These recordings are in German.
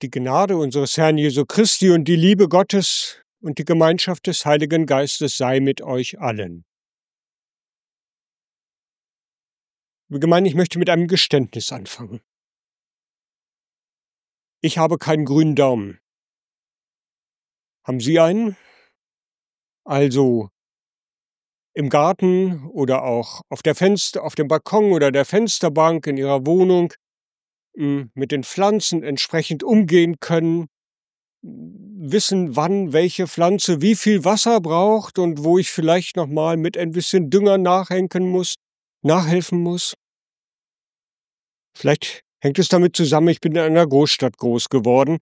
Die Gnade unseres Herrn Jesu Christi und die Liebe Gottes und die Gemeinschaft des Heiligen Geistes sei mit euch allen. Liebe Gemeinde, ich möchte mit einem Geständnis anfangen. Ich habe keinen grünen Daumen. Haben Sie einen? Also im Garten oder auch auf dem Balkon oder der Fensterbank in Ihrer Wohnung mit den Pflanzen entsprechend umgehen können, wissen, wann welche Pflanze wie viel Wasser braucht und wo ich vielleicht noch mal mit ein bisschen Dünger nachhelfen muss. Vielleicht hängt es damit zusammen, ich bin in einer Großstadt groß geworden.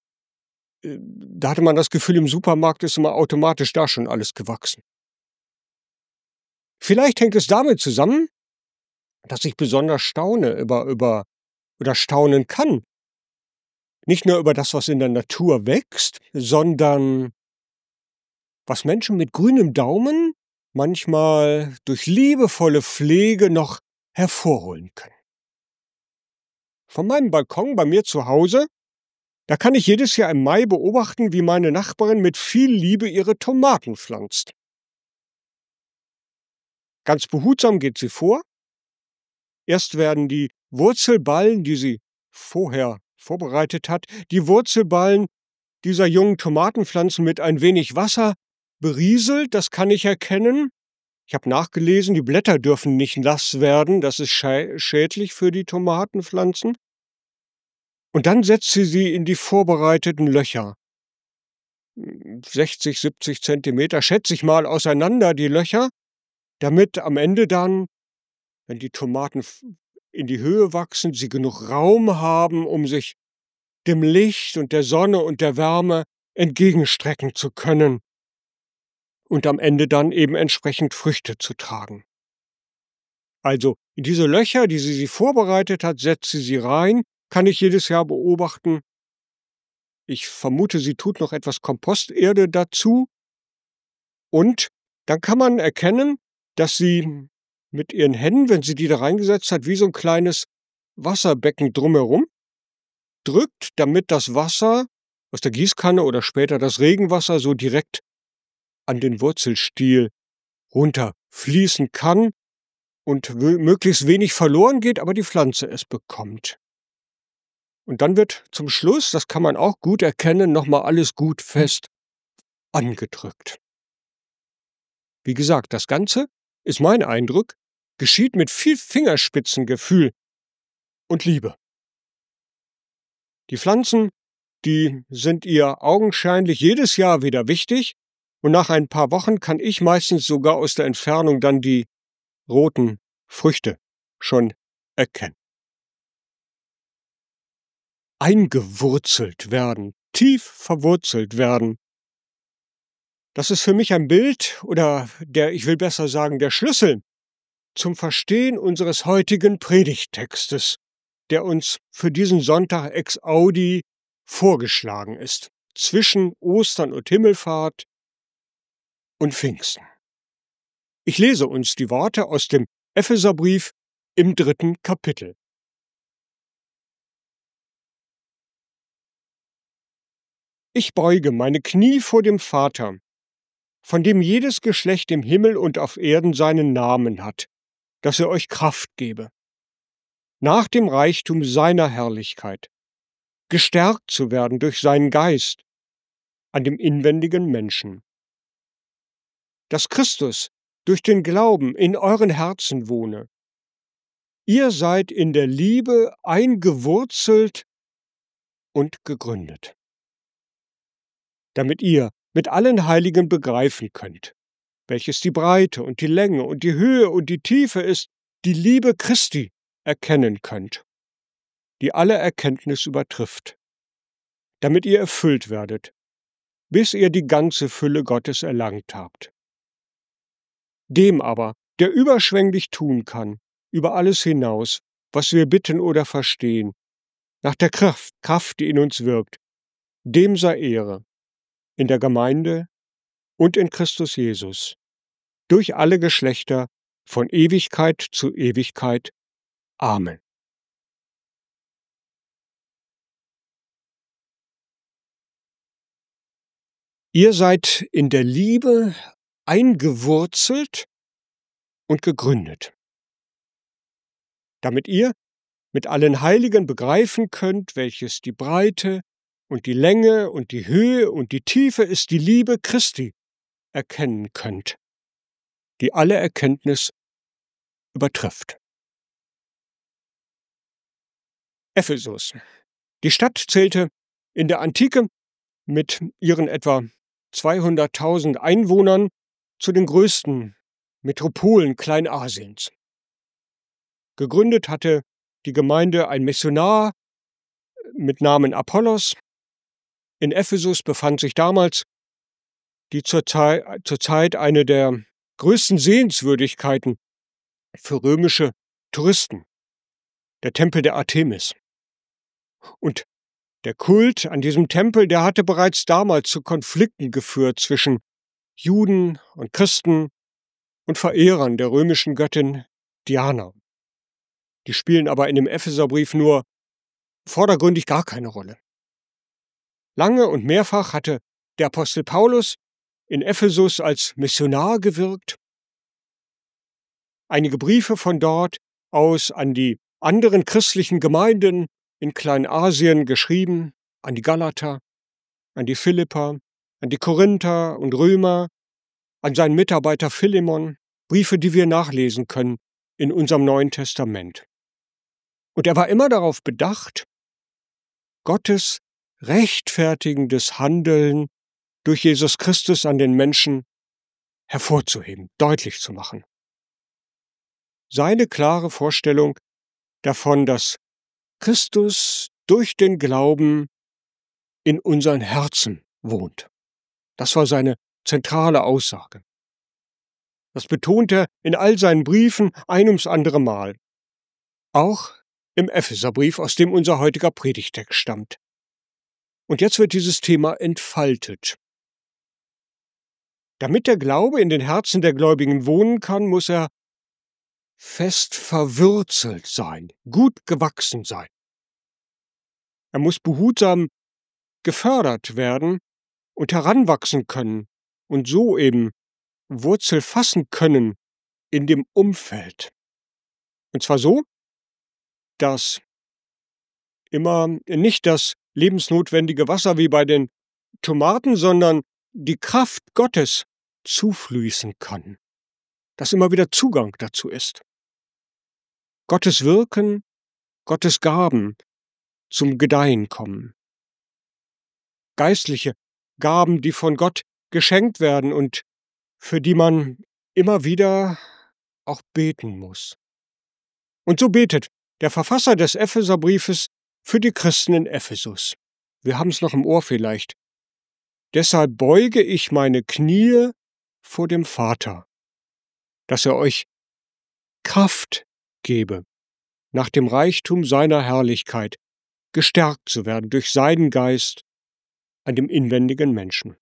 Da hatte man das Gefühl, im Supermarkt ist immer automatisch da schon alles gewachsen. Vielleicht hängt es damit zusammen, dass ich besonders staune oder staunen kann. Nicht nur über das, was in der Natur wächst, sondern was Menschen mit grünem Daumen manchmal durch liebevolle Pflege noch hervorholen können. Von meinem Balkon bei mir zu Hause, da kann ich jedes Jahr im Mai beobachten, wie meine Nachbarin mit viel Liebe ihre Tomaten pflanzt. Ganz behutsam geht sie vor. Erst werden die Wurzelballen, die sie vorher vorbereitet hat, die Wurzelballen dieser jungen Tomatenpflanzen mit ein wenig Wasser berieselt, das kann ich erkennen. Ich habe nachgelesen, die Blätter dürfen nicht nass werden, das ist schädlich für die Tomatenpflanzen. Und dann setzt sie in die vorbereiteten Löcher. 60, 70 Zentimeter, schätze ich mal, auseinander die Löcher, damit am Ende dann, wenn die Tomaten in die Höhe wachsen, sie genug Raum haben, um sich dem Licht und der Sonne und der Wärme entgegenstrecken zu können und am Ende dann eben entsprechend Früchte zu tragen. Also in diese Löcher, die sie vorbereitet hat, setzt sie rein, kann ich jedes Jahr beobachten. Ich vermute, sie tut noch etwas Komposterde dazu und dann kann man erkennen, dass sie mit ihren Händen, wenn sie die da reingesetzt hat, wie so ein kleines Wasserbecken drumherum drückt, damit das Wasser aus der Gießkanne oder später das Regenwasser so direkt an den Wurzelstiel runterfließen kann und möglichst wenig verloren geht, aber die Pflanze es bekommt. Und dann wird zum Schluss, das kann man auch gut erkennen, nochmal alles gut fest angedrückt. Wie gesagt, das Ganze, ist mein Eindruck, geschieht mit viel Fingerspitzengefühl und Liebe. Die Pflanzen, die sind ihr augenscheinlich jedes Jahr wieder wichtig und nach ein paar Wochen kann ich meistens sogar aus der Entfernung dann die roten Früchte schon erkennen. Eingewurzelt werden, tief verwurzelt werden. Das ist für mich ein Bild oder ich will besser sagen, der Schlüssel zum Verstehen unseres heutigen Predigttextes, der uns für diesen Sonntag ex audi vorgeschlagen ist, zwischen Ostern und Himmelfahrt und Pfingsten. Ich lese uns die Worte aus dem Epheserbrief im 3. Kapitel. Ich beuge meine Knie vor dem Vater, von dem jedes Geschlecht im Himmel und auf Erden seinen Namen hat, dass er euch Kraft gebe, nach dem Reichtum seiner Herrlichkeit, gestärkt zu werden durch seinen Geist an dem inwendigen Menschen. Dass Christus durch den Glauben in euren Herzen wohne. Ihr seid in der Liebe eingewurzelt und gegründet, damit ihr mit allen Heiligen begreifen könnt, welches die Breite und die Länge und die Höhe und die Tiefe ist, die Liebe Christi erkennen könnt, die alle Erkenntnis übertrifft, damit ihr erfüllt werdet, bis ihr die ganze Fülle Gottes erlangt habt. Dem aber, der überschwänglich tun kann, über alles hinaus, was wir bitten oder verstehen, nach der Kraft, die in uns wirkt, dem sei Ehre, in der Gemeinde und in Christus Jesus, durch alle Geschlechter, von Ewigkeit zu Ewigkeit. Amen. Ihr seid in der Liebe eingewurzelt und gegründet, damit ihr mit allen Heiligen begreifen könnt, welches die Breite und die Länge und die Höhe und die Tiefe ist, die Liebe Christi erkennen könnt, die alle Erkenntnis übertrifft. Ephesus. Die Stadt zählte in der Antike mit ihren etwa 200.000 Einwohnern zu den größten Metropolen Kleinasiens. Gegründet hatte die Gemeinde ein Missionar mit Namen Apollos. In Ephesus befand sich damals die zur Zeit eine der größten Sehenswürdigkeiten für römische Touristen, der Tempel der Artemis. Und der Kult an diesem Tempel, der hatte bereits damals zu Konflikten geführt zwischen Juden und Christen und Verehrern der römischen Göttin Diana. Die spielen aber in dem Epheserbrief nur vordergründig gar keine Rolle. Lange und mehrfach hatte der Apostel Paulus in Ephesus als Missionar gewirkt. Einige Briefe von dort aus an die anderen christlichen Gemeinden in Kleinasien geschrieben, an die Galater, an die Philipper, an die Korinther und Römer, an seinen Mitarbeiter Philemon, Briefe, die wir nachlesen können in unserem Neuen Testament. Und er war immer darauf bedacht, Gottes rechtfertigendes Handeln durch Jesus Christus an den Menschen hervorzuheben, deutlich zu machen. Seine klare Vorstellung davon, dass Christus durch den Glauben in unseren Herzen wohnt. Das war seine zentrale Aussage. Das betont er in all seinen Briefen ein ums andere Mal. Auch im Epheserbrief, aus dem unser heutiger Predigtext stammt. Und jetzt wird dieses Thema entfaltet. Damit der Glaube in den Herzen der Gläubigen wohnen kann, muss er fest verwurzelt sein, gut gewachsen sein. Er muss behutsam gefördert werden und heranwachsen können und so eben Wurzel fassen können in dem Umfeld. Und zwar so, dass immer nicht das lebensnotwendige Wasser wie bei den Tomaten, sondern die Kraft Gottes zufließen kann. Dass immer wieder Zugang dazu ist. Gottes Wirken, Gottes Gaben zum Gedeihen kommen. Geistliche Gaben, die von Gott geschenkt werden und für die man immer wieder auch beten muss. Und so betet der Verfasser des Epheserbriefes für die Christen in Ephesus. Wir haben es noch im Ohr vielleicht. Deshalb beuge ich meine Knie vor dem Vater, dass er euch Kraft gebe, nach dem Reichtum seiner Herrlichkeit gestärkt zu werden durch seinen Geist an dem inwendigen Menschen.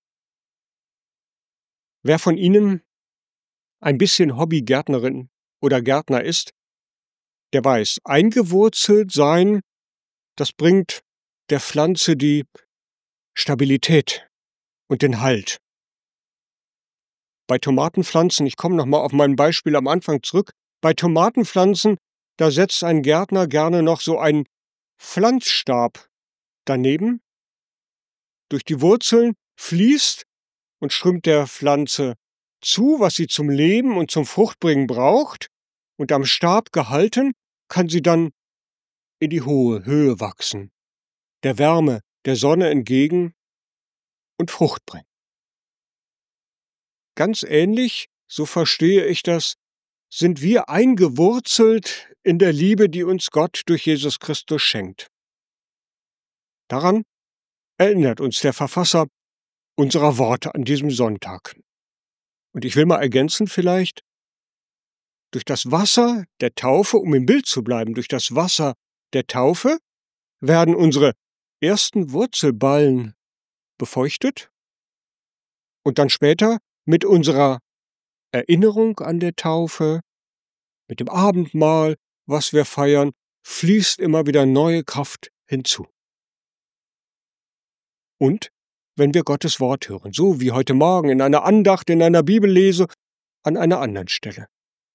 Wer von Ihnen ein bisschen Hobbygärtnerin oder Gärtner ist, der weiß, eingewurzelt sein, das bringt der Pflanze die Stabilität und den Halt. Bei Tomatenpflanzen, ich komme nochmal auf mein Beispiel am Anfang zurück, bei Tomatenpflanzen, da setzt ein Gärtner gerne noch so einen Pflanzstab daneben. Durch die Wurzeln fließt und strömt der Pflanze zu, was sie zum Leben und zum Fruchtbringen braucht, und am Stab gehalten, kann sie dann in die hohe Höhe wachsen, der Wärme der Sonne entgegen und Frucht bringen. Ganz ähnlich, so verstehe ich das, sind wir eingewurzelt in der Liebe, die uns Gott durch Jesus Christus schenkt. Daran erinnert uns der Verfasser unserer Worte an diesem Sonntag. Und ich will mal ergänzen vielleicht, durch das Wasser der Taufe, um im Bild zu bleiben, durch das Wasser der Taufe werden unsere ersten Wurzelballen befeuchtet und dann später mit unserer Erinnerung an der Taufe, mit dem Abendmahl, was wir feiern, fließt immer wieder neue Kraft hinzu. Und wenn wir Gottes Wort hören, so wie heute Morgen in einer Andacht, in einer Bibellese, an einer anderen Stelle.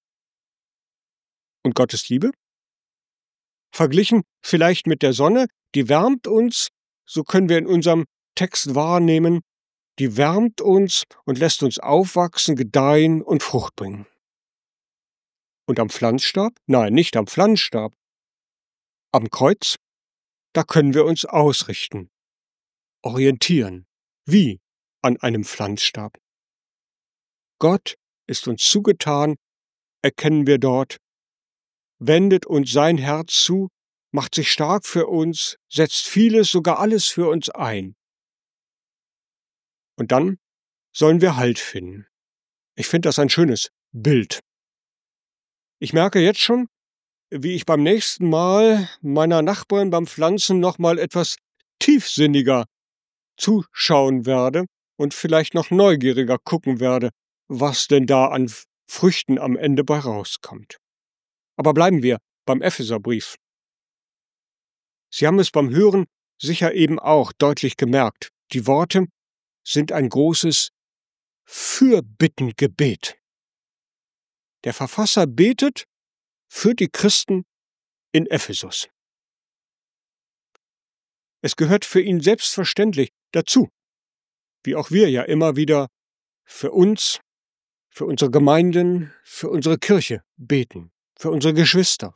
Und Gottes Liebe? Verglichen vielleicht mit der Sonne, die wärmt uns, so können wir in unserem Text wahrnehmen, die wärmt uns und lässt uns aufwachsen, gedeihen und Frucht bringen. Und am Pflanzstab? Nein, nicht am Pflanzstab. Am Kreuz? Da können wir uns ausrichten, orientieren. Wie? An einem Pflanzstab. Gott ist uns zugetan, erkennen wir dort, wendet uns sein Herz zu, macht sich stark für uns, setzt vieles, sogar alles für uns ein. Und dann sollen wir Halt finden. Ich finde das ein schönes Bild. Ich merke jetzt schon, wie ich beim nächsten Mal meiner Nachbarin beim Pflanzen noch mal etwas tiefsinniger zuschauen werde und vielleicht noch neugieriger gucken werde, was denn da an Früchten am Ende bei rauskommt. Aber bleiben wir beim Epheserbrief. Sie haben es beim Hören sicher eben auch deutlich gemerkt. Die Worte sind ein großes Fürbittengebet. Der Verfasser betet für die Christen in Ephesus. Es gehört für ihn selbstverständlich dazu, wie auch wir ja immer wieder für uns, für unsere Gemeinden, für unsere Kirche beten, für unsere Geschwister.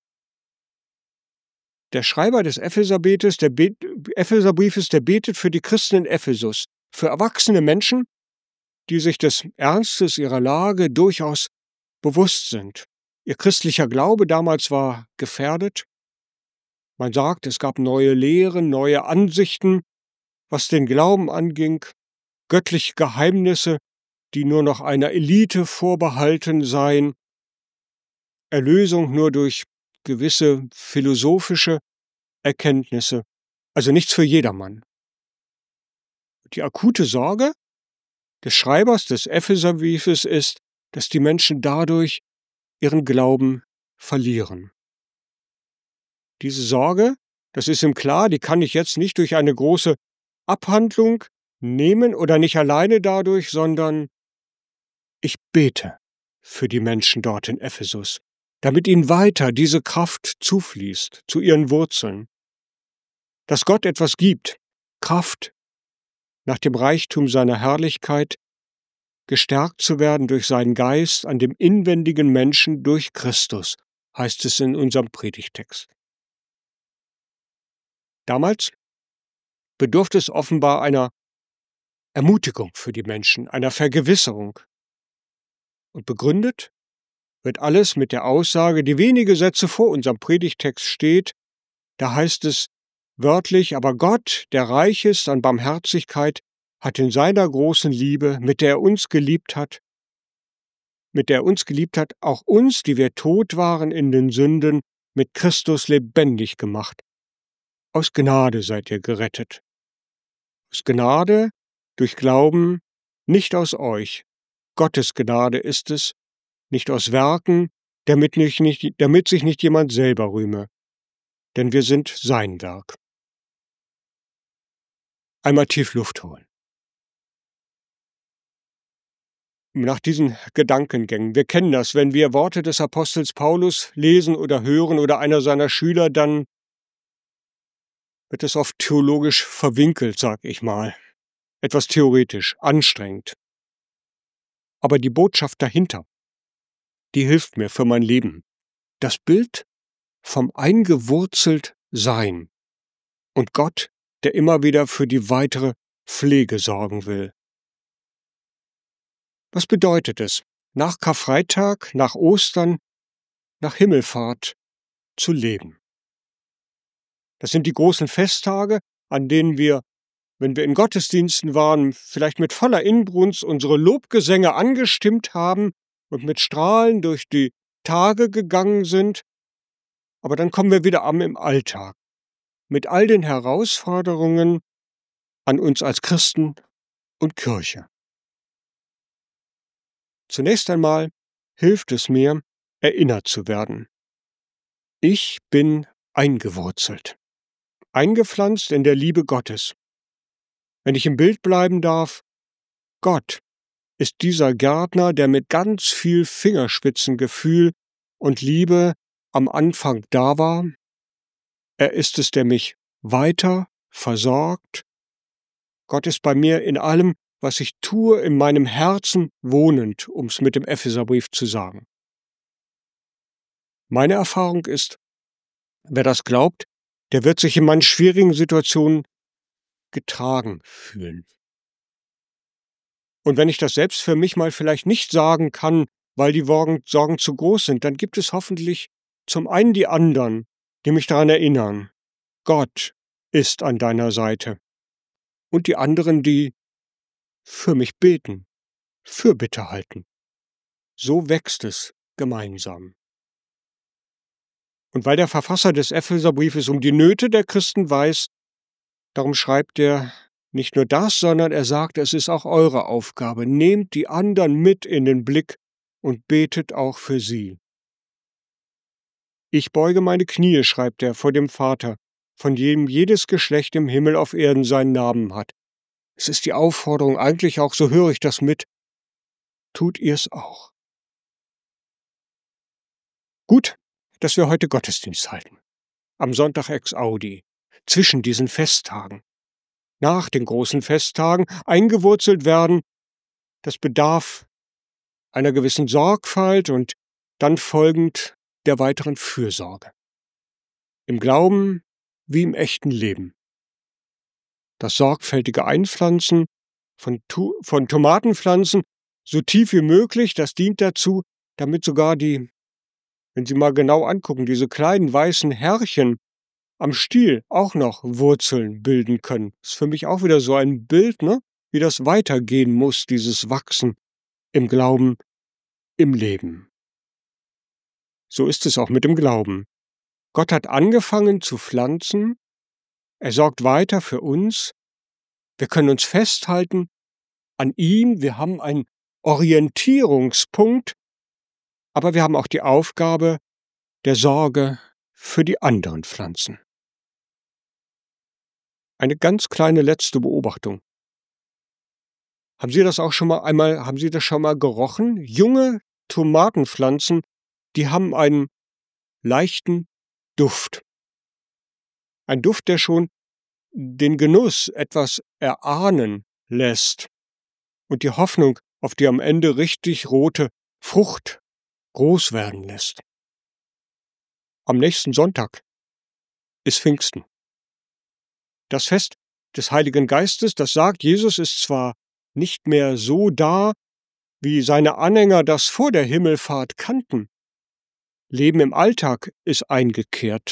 Der Schreiber des Epheserbriefes, der betet für die Christen in Ephesus, für erwachsene Menschen, die sich des Ernstes ihrer Lage durchaus bewusst sind. Ihr christlicher Glaube damals war gefährdet. Man sagt, es gab neue Lehren, neue Ansichten, was den Glauben anging, göttliche Geheimnisse, die nur noch einer Elite vorbehalten seien, Erlösung nur durch gewisse philosophische Erkenntnisse, also nichts für jedermann. Die akute Sorge des Schreibers des Epheserbriefes ist, dass die Menschen dadurch ihren Glauben verlieren. Diese Sorge, das ist ihm klar, die kann ich jetzt nicht durch eine große Abhandlung nehmen oder nicht alleine dadurch, sondern ich bete für die Menschen dort in Ephesus, damit ihnen weiter diese Kraft zufließt zu ihren Wurzeln. Dass Gott etwas gibt, Kraft nach dem Reichtum seiner Herrlichkeit, gestärkt zu werden durch seinen Geist an dem inwendigen Menschen durch Christus, heißt es in unserem Predigtext. Damals bedurfte es offenbar einer Ermutigung für die Menschen, einer Vergewisserung. Und begründet wird alles mit der Aussage, die wenige Sätze vor unserem Predigtext steht. Da heißt es wörtlich, aber Gott, der reich ist an Barmherzigkeit, hat in seiner großen Liebe, mit der er uns geliebt hat, auch uns, die wir tot waren in den Sünden, mit Christus lebendig gemacht. Aus Gnade seid ihr gerettet. Aus Gnade, durch Glauben, nicht aus euch. Gottes Gnade ist es, nicht aus Werken, damit sich nicht jemand selber rühme. Denn wir sind sein Werk. Einmal tief Luft holen. Nach diesen Gedankengängen. Wir kennen das, wenn wir Worte des Apostels Paulus lesen oder hören oder einer seiner Schüler, dann wird es oft theologisch verwinkelt, sag ich mal. Etwas theoretisch, anstrengend. Aber die Botschaft dahinter, die hilft mir für mein Leben. Das Bild vom eingewurzelt Sein und Gott, der immer wieder für die weitere Pflege sorgen will. Was bedeutet es, nach Karfreitag, nach Ostern, nach Himmelfahrt zu leben? Das sind die großen Festtage, an denen wir, wenn wir in Gottesdiensten waren, vielleicht mit voller Inbrunst unsere Lobgesänge angestimmt haben und mit Strahlen durch die Tage gegangen sind. Aber dann kommen wir wieder im Alltag, mit all den Herausforderungen an uns als Christen und Kirche. Zunächst einmal hilft es mir, erinnert zu werden. Ich bin eingewurzelt, eingepflanzt in der Liebe Gottes. Wenn ich im Bild bleiben darf, Gott ist dieser Gärtner, der mit ganz viel Fingerspitzengefühl und Liebe am Anfang da war. Er ist es, der mich weiter versorgt. Gott ist bei mir in allem, was ich tue, in meinem Herzen wohnend, um es mit dem Epheserbrief zu sagen. Meine Erfahrung ist, wer das glaubt, der wird sich in meinen schwierigen Situationen getragen fühlen. Und wenn ich das selbst für mich mal vielleicht nicht sagen kann, weil die Sorgen zu groß sind, dann gibt es hoffentlich zum einen die anderen, die mich daran erinnern, Gott ist an deiner Seite. Und die anderen, die für mich beten, Fürbitte halten. So wächst es gemeinsam. Und weil der Verfasser des Epheserbriefes um die Nöte der Christen weiß, darum schreibt er nicht nur das, sondern er sagt, es ist auch eure Aufgabe. Nehmt die anderen mit in den Blick und betet auch für sie. Ich beuge meine Knie, schreibt er, vor dem Vater, von dem jedes Geschlecht im Himmel auf Erden seinen Namen hat. Es ist die Aufforderung, eigentlich auch, so höre ich das mit, tut ihr's auch. Gut, dass wir heute Gottesdienst halten. Am Sonntag ex Audi, zwischen diesen Festtagen. Nach den großen Festtagen eingewurzelt werden, das bedarf einer gewissen Sorgfalt und dann folgend der weiteren Fürsorge. Im Glauben wie im echten Leben. Das sorgfältige Einpflanzen von Tomatenpflanzen so tief wie möglich, das dient dazu, damit sogar die, wenn Sie mal genau angucken, diese kleinen weißen Härchen am Stiel auch noch Wurzeln bilden können. Das ist für mich auch wieder so ein Bild, ne? Wie das weitergehen muss, dieses Wachsen im Glauben, im Leben. So ist es auch mit dem Glauben. Gott hat angefangen zu pflanzen, er sorgt weiter für uns, wir können uns festhalten an ihm, wir haben einen Orientierungspunkt, aber wir haben auch die Aufgabe der Sorge für die anderen Pflanzen. Eine ganz kleine letzte Beobachtung. Haben Sie das schon mal gerochen? Junge Tomatenpflanzen, die haben einen leichten Duft. Ein Duft, der schon den Genuss etwas erahnen lässt und die Hoffnung auf die am Ende richtig rote Frucht groß werden lässt. Am nächsten Sonntag ist Pfingsten. Das Fest des Heiligen Geistes, das sagt, Jesus ist zwar nicht mehr so da, wie seine Anhänger das vor der Himmelfahrt kannten. Leben im Alltag ist eingekehrt.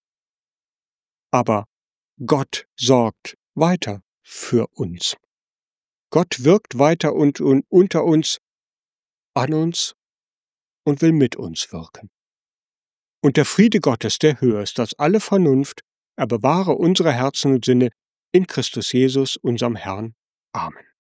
Aber Gott sorgt weiter für uns. Gott wirkt weiter und unter uns, an uns und will mit uns wirken. Und der Friede Gottes, der höher ist als alle Vernunft, er bewahre unsere Herzen und Sinne in Christus Jesus, unserem Herrn. Amen.